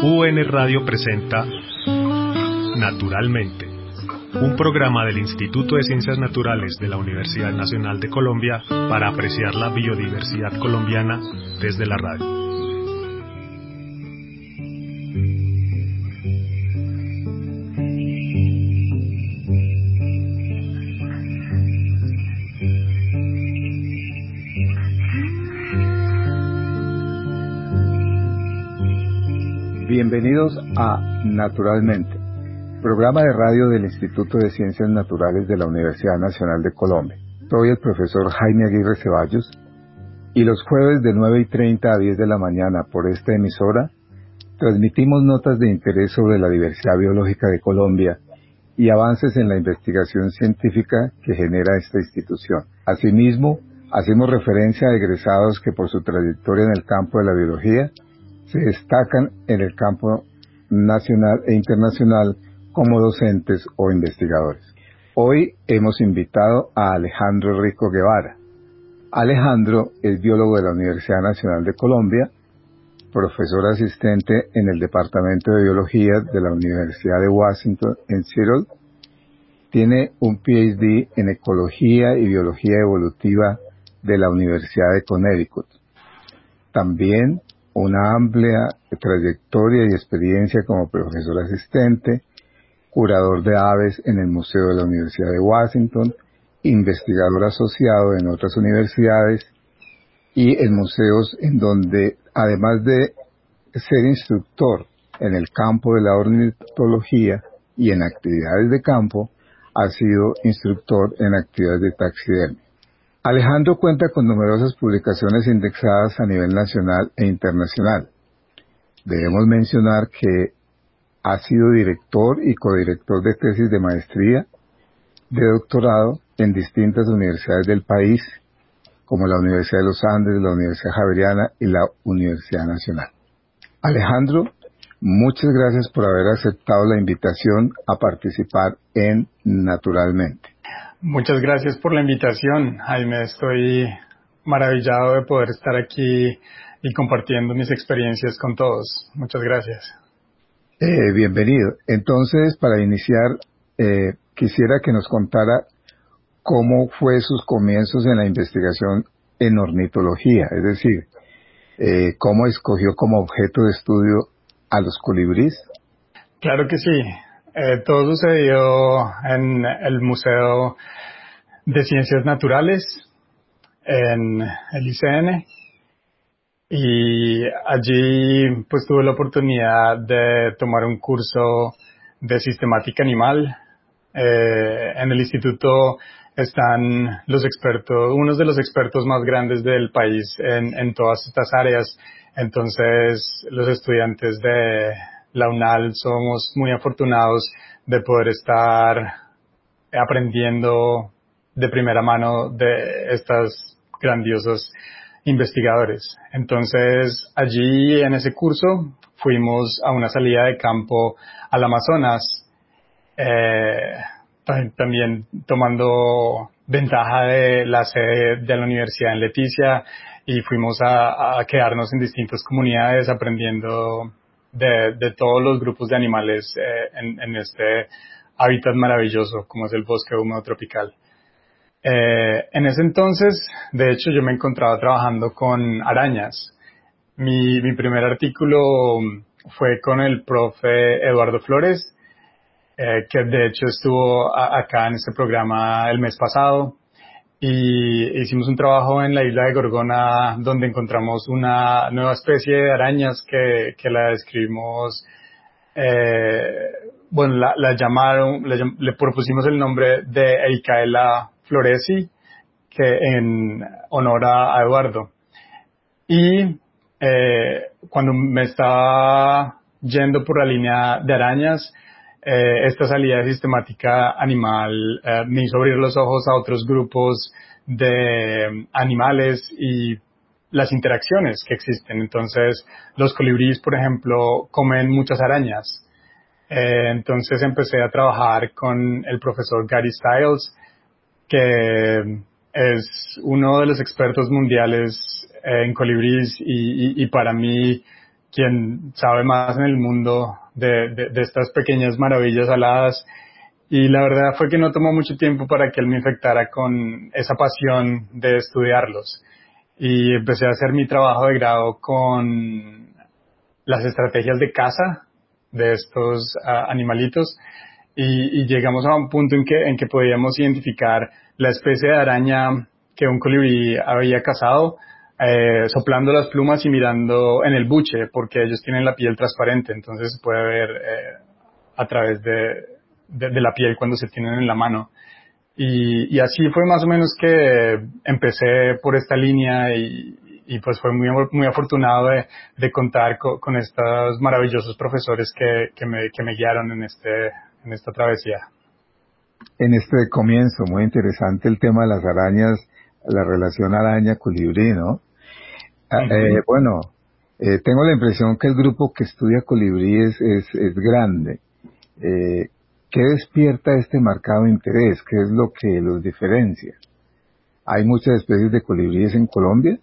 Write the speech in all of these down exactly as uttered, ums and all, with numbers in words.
U N Radio presenta Naturalmente, un programa del Instituto de Ciencias Naturales de la Universidad Nacional de Colombia para apreciar la biodiversidad colombiana desde la radio. Bienvenidos a Naturalmente, programa de radio del Instituto de Ciencias Naturales de la Universidad Nacional de Colombia. Soy el profesor Jaime Aguirre Ceballos y los jueves de nueve y treinta a diez de la mañana por esta emisora transmitimos notas de interés sobre la diversidad biológica de Colombia y avances en la investigación científica que genera esta institución. Asimismo, hacemos referencia a egresados que por su trayectoria en el campo de la biología se destacan en el campo nacional e internacional como docentes o investigadores. Hoy hemos invitado a Alejandro Rico Guevara. Alejandro es biólogo de la Universidad Nacional de Colombia, profesor asistente en el Departamento de Biología de la Universidad de Washington en Seattle. Tiene un P H D en Ecología y Biología Evolutiva de la Universidad de Connecticut. También una amplia trayectoria y experiencia como profesor asistente, curador de aves en el Museo de la Universidad de Washington, investigador asociado en otras universidades y en museos en donde, además de ser instructor en el campo de la ornitología y en actividades de campo, ha sido instructor en actividades de taxidermia. Alejandro cuenta con numerosas publicaciones indexadas a nivel nacional e internacional. Debemos mencionar que ha sido director y codirector de tesis de maestría, de doctorado en distintas universidades del país, como la Universidad de los Andes, la Universidad Javeriana y la Universidad Nacional. Alejandro, muchas gracias por haber aceptado la invitación a participar en Naturalmente. Muchas gracias por la invitación, Jaime. Estoy maravillado de poder estar aquí y compartiendo mis experiencias con todos. Muchas gracias. Eh, bienvenido. Entonces, para iniciar, eh, quisiera que nos contara cómo fue sus comienzos en la investigación en ornitología, es decir, eh, cómo escogió como objeto de estudio a los colibríes. Claro que sí. Eh, todo sucedió en el Museo de Ciencias Naturales, en el I C N, y allí pues tuve la oportunidad de tomar un curso de sistemática animal. Eh, en el instituto están los expertos, unos de los expertos más grandes del país en, en todas estas áreas. Entonces, los estudiantes de la UNAL somos muy afortunados de poder estar aprendiendo de primera mano de estos grandiosos investigadores. Entonces, allí en ese curso fuimos a una salida de campo al Amazonas, eh, también tomando ventaja de la sede de la universidad en Leticia, y fuimos a, a quedarnos en distintas comunidades aprendiendo de, de todos los grupos de animales eh, en, en este hábitat maravilloso como es el bosque húmedo tropical. Eh, en ese entonces, de hecho, yo me encontraba trabajando con arañas. Mi, mi primer artículo fue con el profe Eduardo Flores, eh, que de hecho estuvo a, acá en este programa el mes pasado, y hicimos un trabajo en la isla de Gorgona donde encontramos una nueva especie de arañas que, que la describimos, eh, bueno, la, la llamaron, le, le propusimos el nombre de Eicaela floresi, que en honor a, a Eduardo. Y eh, cuando me estaba yendo por la línea de arañas, eh, esta salida de sistemática animal eh, me hizo abrir los ojos a otros grupos de animales y las interacciones que existen. Entonces, los colibríes, por ejemplo, comen muchas arañas. Eh, entonces empecé a trabajar con el profesor Gary Stiles, que es uno de los expertos mundiales eh, en colibríes y, y, y para mí quien sabe más en el mundo de, de, de estas pequeñas maravillas aladas. Y la verdad fue que no tomó mucho tiempo para que él me infectara con esa pasión de estudiarlos. Y empecé a hacer mi trabajo de grado con las estrategias de caza de estos uh, animalitos. Y, y llegamos a un punto en que, en que podíamos identificar la especie de araña que un colibrí había cazado, eh, soplando las plumas y mirando en el buche, porque ellos tienen la piel transparente, entonces se puede ver eh, a través de, de, de la piel cuando se tienen en la mano. Y, y así fue más o menos que empecé por esta línea y, y pues fue muy, muy afortunado de, de contar con, con estos maravillosos profesores que, que, me, que me guiaron en, este, en esta travesía. En este comienzo, muy interesante el tema de las arañas, la relación araña-colibrí, ¿no? Uh-huh. eh, bueno, eh, tengo la impresión que el grupo que estudia colibríes es, es grande. Eh, ¿Qué despierta este marcado interés? ¿Qué es lo que los diferencia? ¿Hay muchas especies de colibríes en Colombia?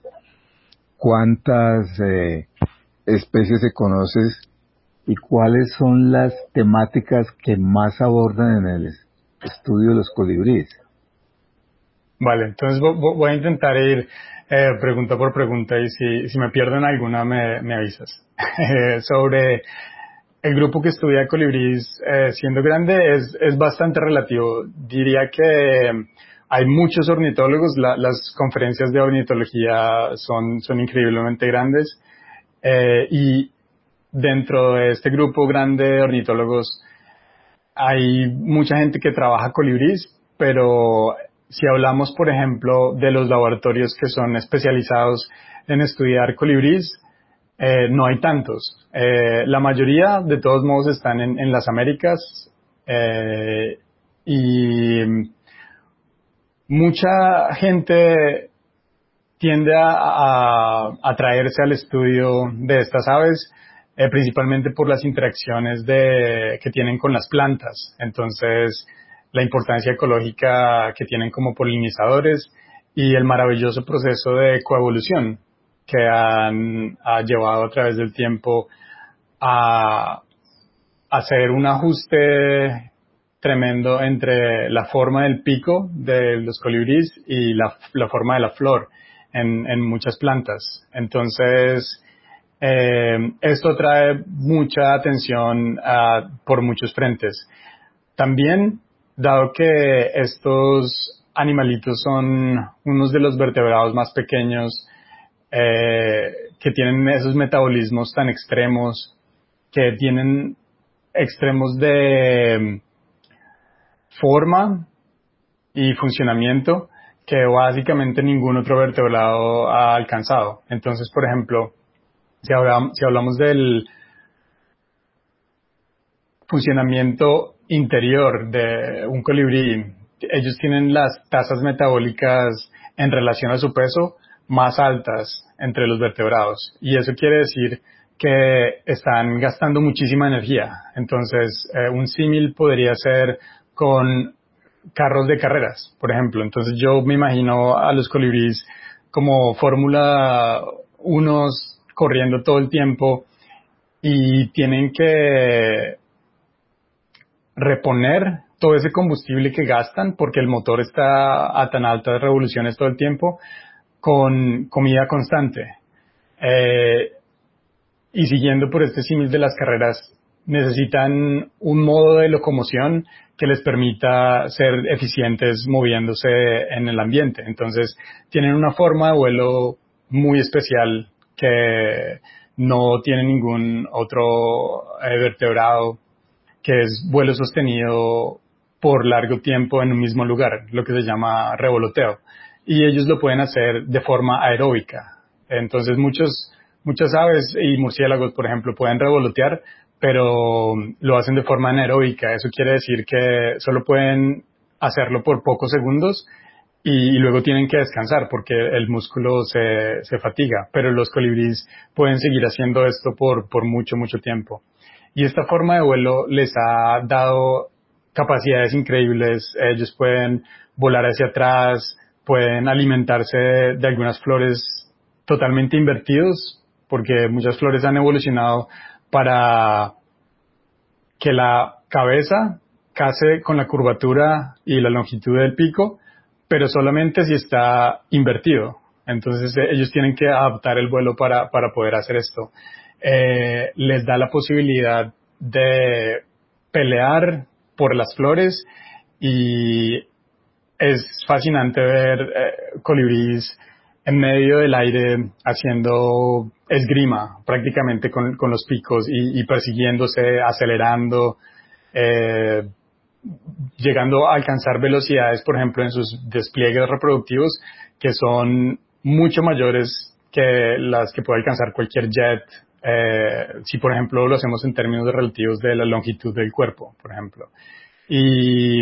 ¿Cuántas eh, especies se conoces y cuáles son las temáticas que más abordan en el estudio de los colibríes? Vale, entonces voy a intentar ir eh, pregunta por pregunta y si, si me pierdo en alguna me, me avisas. Sobre el grupo que estudia colibríes eh, siendo grande es, es bastante relativo. Diría que hay muchos ornitólogos, la, las conferencias de ornitología son, son increíblemente grandes eh, y dentro de este grupo grande de ornitólogos hay mucha gente que trabaja colibríes, pero si hablamos, por ejemplo, de los laboratorios que son especializados en estudiar colibríes, eh, no hay tantos. Eh, la mayoría, de todos modos, están en, en las Américas eh, y mucha gente tiende a, a atraerse al estudio de estas aves, eh, principalmente por las interacciones de, que tienen con las plantas. Entonces, la importancia ecológica que tienen como polinizadores y el maravilloso proceso de coevolución que han ha llevado a través del tiempo a hacer un ajuste tremendo entre la forma del pico de los colibríes y la, la forma de la flor en, en muchas plantas. Entonces, eh, esto trae mucha atención uh, por muchos frentes. También, dado que estos animalitos son unos de los vertebrados más pequeños eh, que tienen esos metabolismos tan extremos, que tienen extremos de forma y funcionamiento que básicamente ningún otro vertebrado ha alcanzado. Entonces, por ejemplo, si hablamos, si hablamos del funcionamiento interior de un colibrí, ellos tienen las tasas metabólicas en relación a su peso más altas entre los vertebrados. Y eso quiere decir que están gastando muchísima energía. Entonces, eh, un símil podría ser con carros de carreras, por ejemplo. Entonces, yo me imagino a los colibríes como Fórmula uno corriendo todo el tiempo y tienen que reponer todo ese combustible que gastan porque el motor está a tan altas revoluciones todo el tiempo con comida constante. Eh, y siguiendo por este símil de las carreras, necesitan un modo de locomoción que les permita ser eficientes moviéndose en el ambiente. Entonces, tienen una forma de vuelo muy especial que no tiene ningún otro eh, vertebrado, que es vuelo sostenido por largo tiempo en un mismo lugar, lo que se llama revoloteo. Y ellos lo pueden hacer de forma aeróbica. Entonces muchos, muchas aves y murciélagos, por ejemplo, pueden revolotear, pero lo hacen de forma anaeróbica. Eso quiere decir que solo pueden hacerlo por pocos segundos y, y luego tienen que descansar porque el músculo se, se fatiga. Pero los colibríes pueden seguir haciendo esto por, por mucho, mucho tiempo. Y esta forma de vuelo les ha dado capacidades increíbles. Ellos pueden volar hacia atrás, pueden alimentarse de algunas flores totalmente invertidos, porque muchas flores han evolucionado para que la cabeza case con la curvatura y la longitud del pico, pero solamente si está invertido. Entonces eh, ellos tienen que adaptar el vuelo para, para poder hacer esto. Eh, les da la posibilidad de pelear por las flores y es fascinante ver eh, colibríes en medio del aire haciendo esgrima prácticamente con, con los picos y, y persiguiéndose, acelerando, eh, llegando a alcanzar velocidades, por ejemplo, en sus despliegues reproductivos que son mucho mayores que las que puede alcanzar cualquier jet, eh, si por ejemplo lo hacemos en términos relativos de la longitud del cuerpo, por ejemplo. Y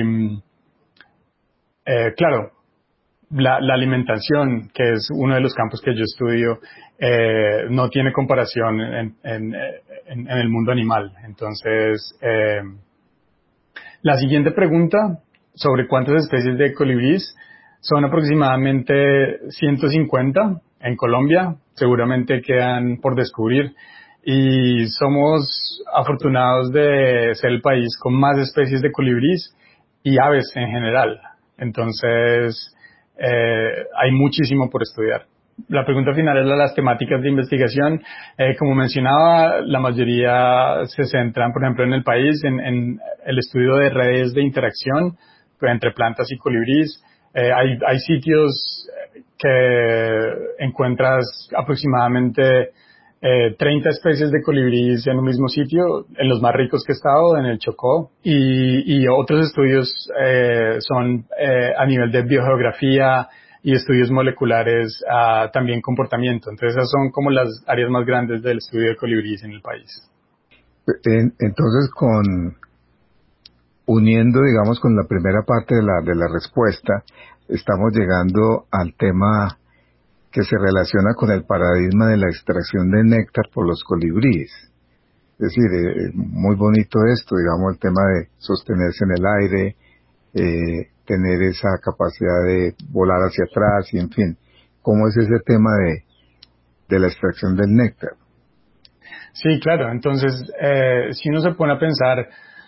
eh, claro, La, la alimentación, que es uno de los campos que yo estudio, eh, no tiene comparación en, en, en, en el mundo animal. Entonces, eh, la siguiente pregunta sobre cuántas especies de colibríes son aproximadamente ciento cincuenta en Colombia. Seguramente quedan por descubrir. Y somos afortunados de ser el país con más especies de colibríes y aves en general. Entonces, Eh, hay muchísimo por estudiar. La pregunta final es las temáticas de investigación. Eh, como mencionaba, la mayoría se centran, por ejemplo, en el país, en, en el estudio de redes de interacción entre plantas y colibríes. Eh, hay, hay sitios que encuentras aproximadamente eh, treinta especies de colibríes en un mismo sitio, en los más ricos que he estado, en el Chocó, y, y otros estudios eh, son eh, a nivel de biogeografía y estudios moleculares, uh, también comportamiento. Entonces esas son como las áreas más grandes del estudio de colibríes en el país. En, entonces, con uniendo, digamos, con la primera parte de la, de la respuesta, estamos llegando al tema que se relaciona con el paradigma de la extracción de néctar por los colibríes. Es decir, eh, muy bonito esto, digamos, el tema de sostenerse en el aire, eh, tener esa capacidad de volar hacia atrás y, en fin, ¿cómo es ese tema de, de la extracción del néctar? Sí, claro. Entonces, eh, si uno se pone a pensar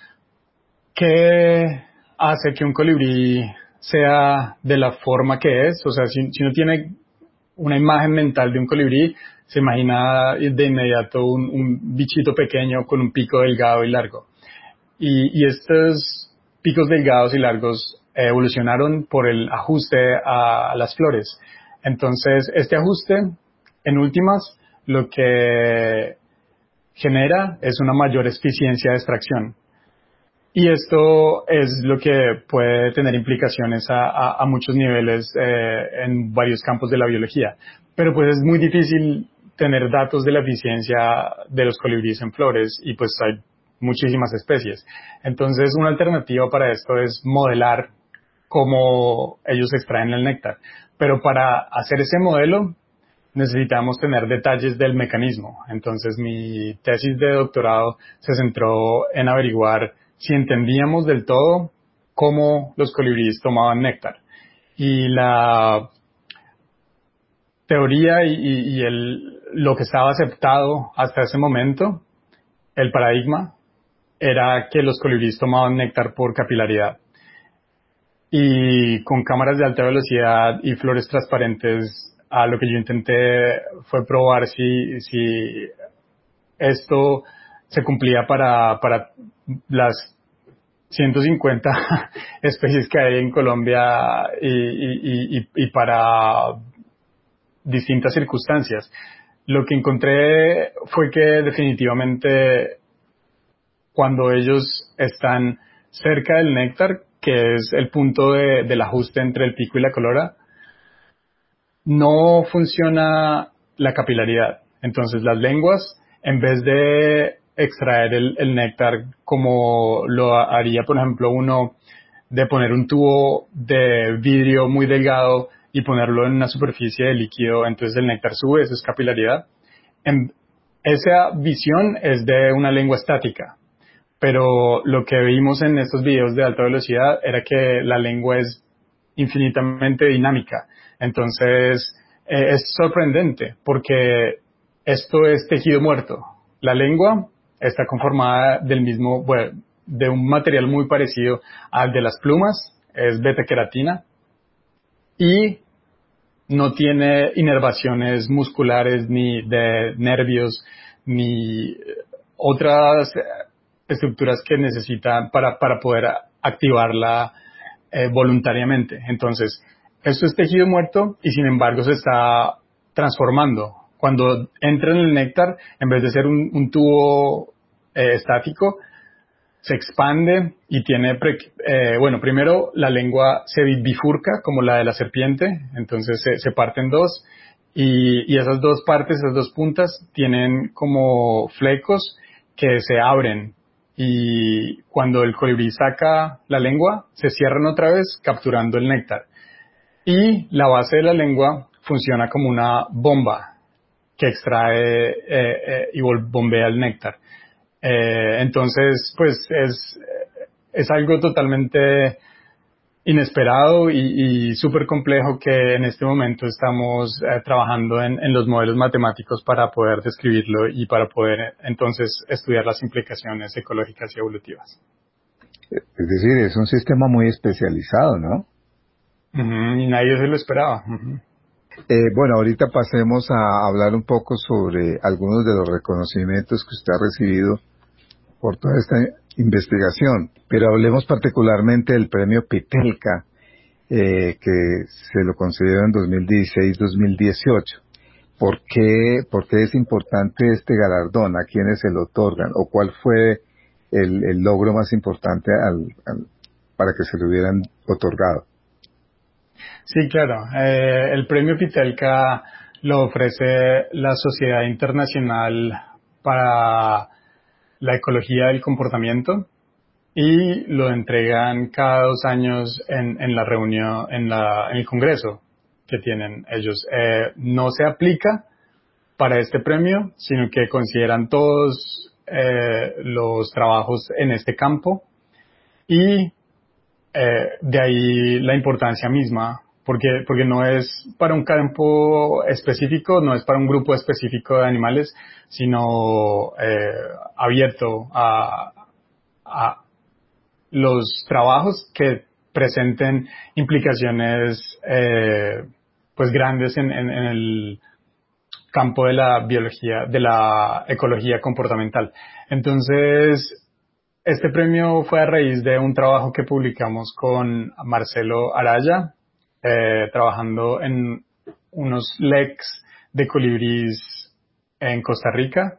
qué hace que un colibrí sea de la forma que es, o sea, si, si uno tiene una imagen mental de un colibrí, se imagina de inmediato un, un bichito pequeño con un pico delgado y largo. Y, y estos picos delgados y largos evolucionaron por el ajuste a, a las flores. Entonces, este ajuste, en últimas, lo que genera es una mayor eficiencia de extracción. Y esto es lo que puede tener implicaciones a, a, a muchos niveles eh, en varios campos de la biología. Pero pues es muy difícil tener datos de la eficiencia de los colibríes en flores y pues hay muchísimas especies. Entonces una alternativa para esto es modelar cómo ellos extraen el néctar. Pero para hacer ese modelo necesitamos tener detalles del mecanismo. Entonces mi tesis de doctorado se centró en averiguar si entendíamos del todo cómo los colibríes tomaban néctar. Y la teoría y, y, y el, lo que estaba aceptado hasta ese momento, el paradigma, era que los colibríes tomaban néctar por capilaridad. Y con cámaras de alta velocidad y flores transparentes, a lo que yo intenté fue probar si, si esto se cumplía para, para las ciento cincuenta especies que hay en Colombia y, y, y, y para distintas circunstancias. Lo que encontré fue que definitivamente cuando ellos están cerca del néctar, que es el punto de, del ajuste entre el pico y la colora, no funciona la capilaridad. Entonces las lenguas, en vez de extraer el, el néctar como lo haría, por ejemplo, uno de poner un tubo de vidrio muy delgado y ponerlo en una superficie de líquido, entonces el néctar sube, eso es capilaridad. En, esa visión es de una lengua estática, pero lo que vimos en estos videos de alta velocidad era que la lengua es infinitamente dinámica. Entonces, eh, es sorprendente porque esto es tejido muerto. La lengua está conformada del mismo, bueno, de un material muy parecido al de las plumas, es beta-queratina, y no tiene inervaciones musculares ni de nervios ni otras estructuras que necesitan para, para poder activarla eh, voluntariamente. Entonces, esto es tejido muerto y sin embargo se está transformando. Cuando entra en el néctar, en vez de ser un, un tubo eh, estático, se expande y tiene, pre, eh, bueno, primero la lengua se bifurca como la de la serpiente, entonces se, se parte en dos y, y esas dos partes, esas dos puntas tienen como flecos que se abren y cuando el colibrí saca la lengua se cierran otra vez capturando el néctar y la base de la lengua funciona como una bomba que extrae eh, eh, y bombea el néctar. Eh, entonces, pues es, es algo totalmente inesperado y, y súper complejo que en este momento estamos eh, trabajando en, en los modelos matemáticos para poder describirlo y para poder entonces estudiar las implicaciones ecológicas y evolutivas. Es decir, es un sistema muy especializado, ¿no? Uh-huh, y nadie se lo esperaba. Uh-huh. Eh, bueno, ahorita pasemos a hablar un poco sobre algunos de los reconocimientos que usted ha recibido por toda esta investigación, pero hablemos particularmente del premio Pitelka, eh, que se lo concedió en dos mil dieciséis dos mil dieciocho. ¿Por qué, ¿Por qué es importante este galardón? ¿A quiénes se lo otorgan? ¿O cuál fue el, el logro más importante al, al, para que se lo hubieran otorgado? Sí, claro. Eh, el premio Pitelka lo ofrece la Sociedad Internacional para la Ecología del Comportamiento y lo entregan cada dos años en, en la reunión, en, la, en el congreso que tienen ellos. Eh, no se aplica para este premio, sino que consideran todos eh, los trabajos en este campo y eh, de ahí la importancia misma, porque, porque no es para un campo específico, no es para un grupo específico de animales, sino eh, abierto a, a los trabajos que presenten implicaciones eh, pues grandes en, en, en el campo de la biología, de la ecología comportamental. Entonces, este premio fue a raíz de un trabajo que publicamos con Marcelo Araya, eh, trabajando en unos lecs de colibríes en Costa Rica.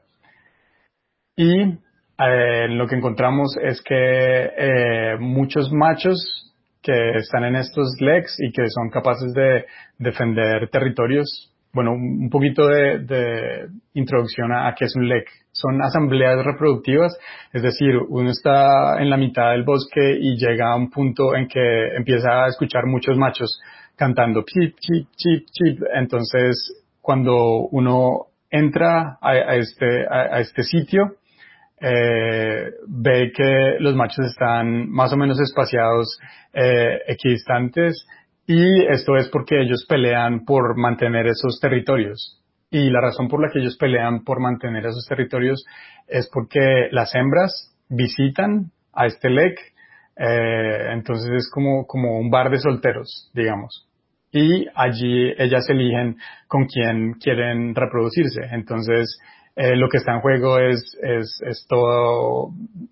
Y eh, lo que encontramos es que eh, muchos machos que están en estos lecs y que son capaces de defender territorios. Bueno, un poquito de, de introducción a, a qué es un lec. Son asambleas reproductivas, es decir, uno está en la mitad del bosque y llega a un punto en que empieza a escuchar muchos machos cantando chip, chip, chip, chip. Entonces, cuando uno entra a, a, este, a, a este sitio, eh, ve que los machos están más o menos espaciados eh, equidistantes y esto es porque ellos pelean por mantener esos territorios y la razón por la que ellos pelean por mantener esos territorios es porque las hembras visitan a este lek, eh, entonces es como, como un bar de solteros, digamos, y allí ellas eligen con quién quieren reproducirse. Entonces Eh, lo que está en juego es, es, es todo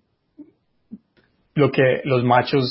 lo que los machos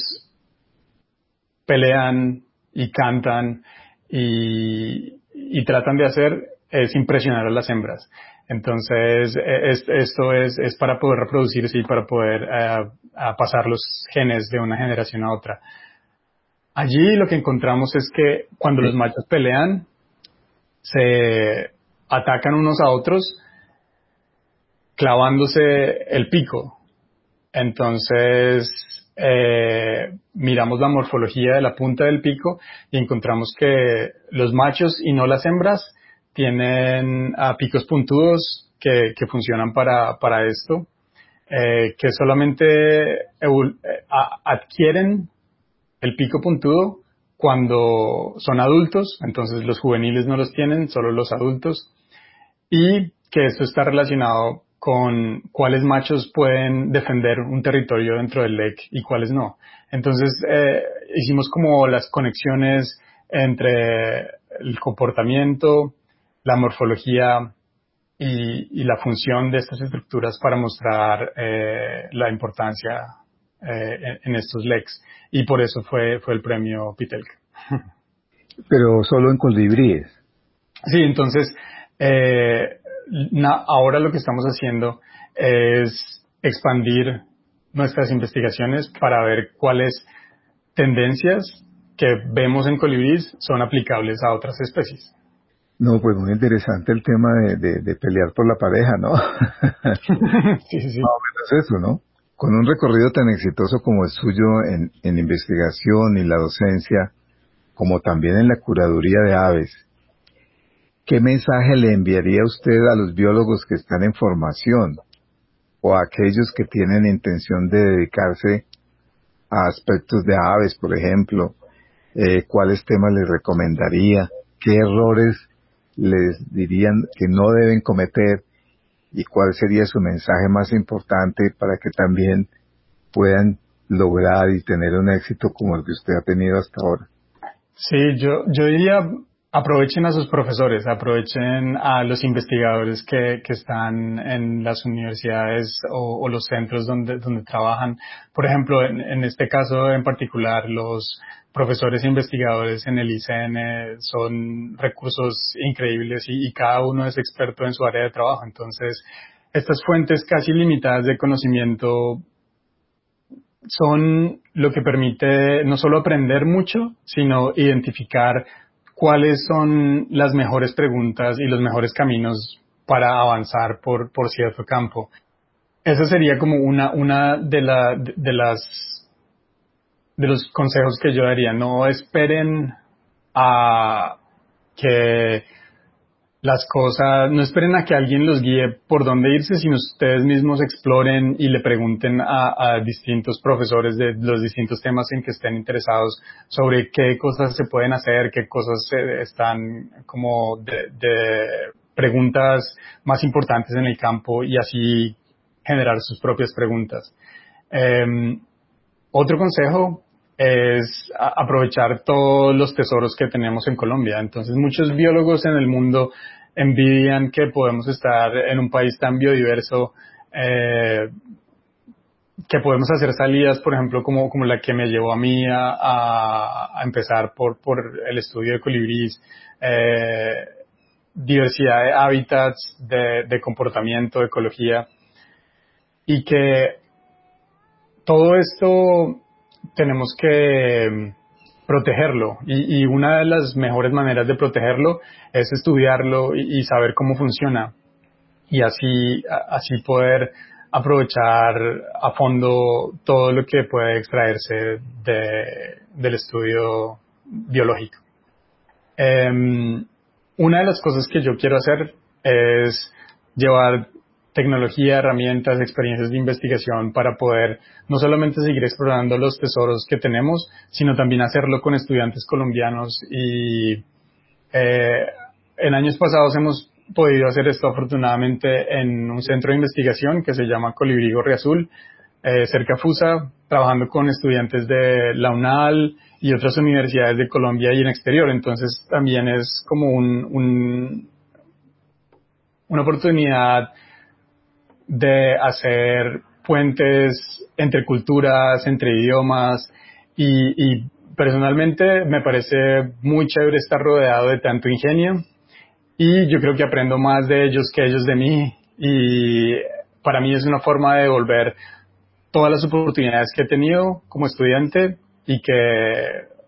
pelean y cantan y, y tratan de hacer es impresionar a las hembras. Entonces, es, esto es, es para poder reproducirse y para poder eh, a pasar los genes de una generación a otra. Allí lo que encontramos es que cuando los machos pelean, se atacan unos a otros, clavándose el pico. Entonces, eh, miramos la morfología de la punta del pico y encontramos que los machos y no las hembras tienen uh, picos puntudos que, que funcionan para, para esto, eh, que solamente evol- eh, adquieren el pico puntudo cuando son adultos, entonces los juveniles no los tienen, solo los adultos, y que esto está relacionado con cuáles machos pueden defender un territorio dentro del L E C y cuáles no. Entonces, eh, hicimos como las conexiones entre el comportamiento, la morfología y, y la función de estas estructuras para mostrar eh, la importancia eh, en, en estos L E Cs. Y por eso fue, fue el premio Pitelka. Pero solo en colibríes. Sí, entonces, eh, na, ahora lo que estamos haciendo es expandir nuestras investigaciones para ver cuáles tendencias que vemos en colibríes son aplicables a otras especies. No, pues muy interesante el tema de, de, de pelear por la pareja, ¿no? Sí, sí, sí. Más o menos eso, ¿no? Con un recorrido tan exitoso como el suyo en, en investigación y la docencia, como también en la curaduría de aves, ¿qué mensaje le enviaría usted a los biólogos que están en formación o a aquellos que tienen intención de dedicarse a aspectos de aves, por ejemplo? Eh, ¿Cuáles temas les recomendaría? ¿Qué errores les dirían que no deben cometer? ¿Y cuál sería su mensaje más importante para que también puedan lograr y tener un éxito como el que usted ha tenido hasta ahora? Sí, yo, yo diría aprovechen a sus profesores, aprovechen a los investigadores que, que están en las universidades o, o los centros donde, donde trabajan. Por ejemplo, en, en este caso en particular, los profesores e investigadores en el I C N son recursos increíbles y, y cada uno es experto en su área de trabajo. Entonces, estas fuentes casi limitadas de conocimiento son lo que permite no solo aprender mucho, sino identificar cuáles son las mejores preguntas y los mejores caminos para avanzar por, por cierto campo. Esa sería como una, una de, la, de, de las de los consejos que yo daría. No esperen a que las cosas, no esperen a que alguien los guíe por dónde irse, sino ustedes mismos exploren y le pregunten a, a distintos profesores de los distintos temas en que estén interesados sobre qué cosas se pueden hacer, qué cosas eh, están como de, de preguntas más importantes en el campo y así generar sus propias preguntas. Eh, otro consejo es aprovechar todos los tesoros que tenemos en Colombia. Entonces, muchos biólogos en el mundo envidian que podemos estar en un país tan biodiverso, eh, que podemos hacer salidas, por ejemplo, como, como la que me llevó a mí a, a, a empezar por, por el estudio de colibríes, eh, diversidad de hábitats, de, de comportamiento, de ecología, y que todo esto tenemos que protegerlo y, y una de las mejores maneras de protegerlo es estudiarlo y, y saber cómo funciona y así, a, así poder aprovechar a fondo todo lo que puede extraerse de, del estudio biológico. Eh, una de las cosas que yo quiero hacer es llevar tecnología, herramientas, experiencias de investigación para poder no solamente seguir explorando los tesoros que tenemos, sino también hacerlo con estudiantes colombianos y eh, en años pasados hemos podido hacer esto afortunadamente en un centro de investigación que se llama Colibrí Gorriazul, eh, cerca de Fusa, trabajando con estudiantes de la UNAL y otras universidades de Colombia y en exterior. Entonces también es como un, un, una oportunidad de hacer puentes entre culturas, entre idiomas y, y personalmente me parece muy chévere estar rodeado de tanto ingenio y yo creo que aprendo más de ellos que ellos de mí y para mí es una forma de devolver todas las oportunidades que he tenido como estudiante y que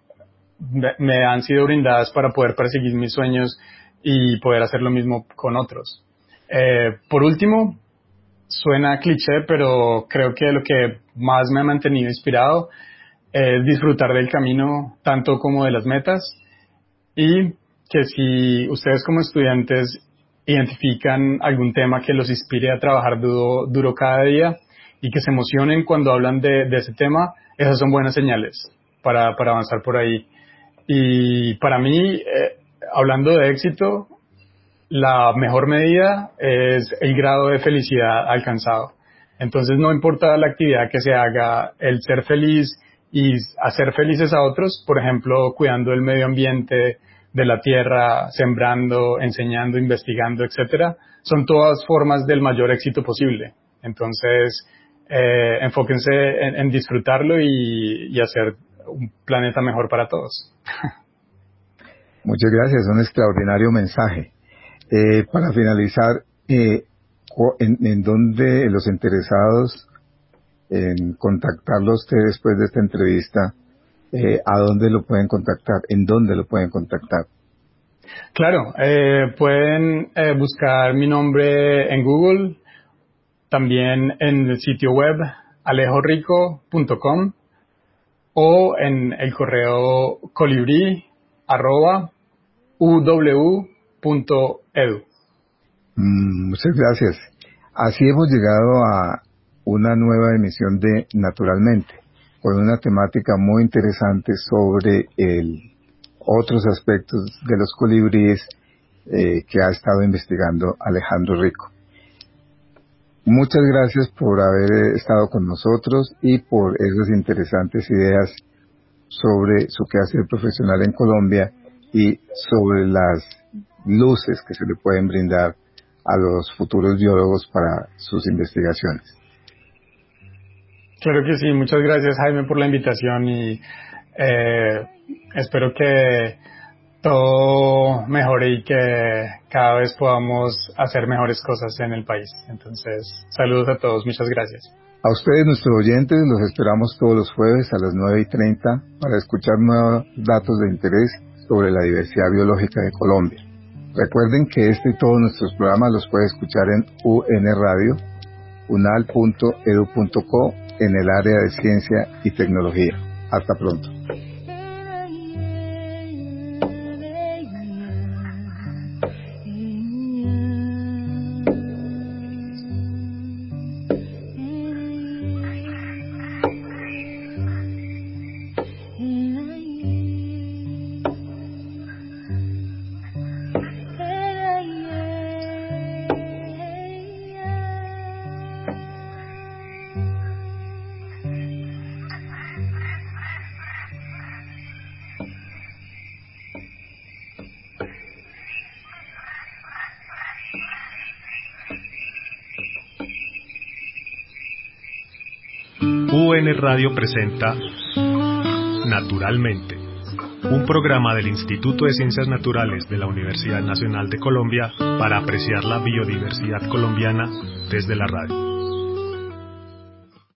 me han sido brindadas para poder perseguir mis sueños y poder hacer lo mismo con otros. Eh, por último, suena cliché, pero creo que lo que más me ha mantenido inspirado es disfrutar del camino tanto como de las metas y que si ustedes como estudiantes identifican algún tema que los inspire a trabajar duro, duro cada día y que se emocionen cuando hablan de, de ese tema, esas son buenas señales para, para avanzar por ahí. Y para mí, eh, hablando de éxito, la mejor medida es el grado de felicidad alcanzado. Entonces no importa la actividad que se haga, el ser feliz y hacer felices a otros, por ejemplo, cuidando el medio ambiente, de la tierra, sembrando, enseñando, investigando, etcétera, son todas formas del mayor éxito posible. Entonces, eh, enfóquense en, en disfrutarlo y, y hacer un planeta mejor para todos. Muchas gracias, un extraordinario mensaje. Eh, para finalizar, eh, en, en dónde los interesados en contactarlo a usted después de esta entrevista, eh, ¿a dónde lo pueden contactar? ¿En dónde lo pueden contactar? Claro, eh, pueden eh, buscar mi nombre en Google, también en el sitio web alejo rico punto com o en el correo colibrí arroba u w punto e d u. Mm, muchas gracias. Así hemos llegado a una nueva emisión de Naturalmente, con una temática muy interesante sobre el, otros aspectos de los colibríes eh, que ha estado investigando Alejandro Rico. Muchas gracias por haber estado con nosotros y por esas interesantes ideas sobre su quehacer profesional en Colombia y sobre las luces que se le pueden brindar a los futuros biólogos para sus investigaciones. Claro que sí, muchas gracias Jaime por la invitación y eh, espero que todo mejore y que cada vez podamos hacer mejores cosas en el país. Entonces, saludos a todos, muchas gracias. A ustedes, nuestros oyentes, los esperamos todos los jueves a las nueve y treinta para escuchar nuevos datos de interés sobre la diversidad biológica de Colombia. Recuerden que este y todos nuestros programas los puede escuchar en U N Radio, unal punto edu punto co, en el área de ciencia y tecnología. Hasta pronto. U N Radio presenta Naturalmente, un programa del Instituto de Ciencias Naturales de la Universidad Nacional de Colombia para apreciar la biodiversidad colombiana desde la radio.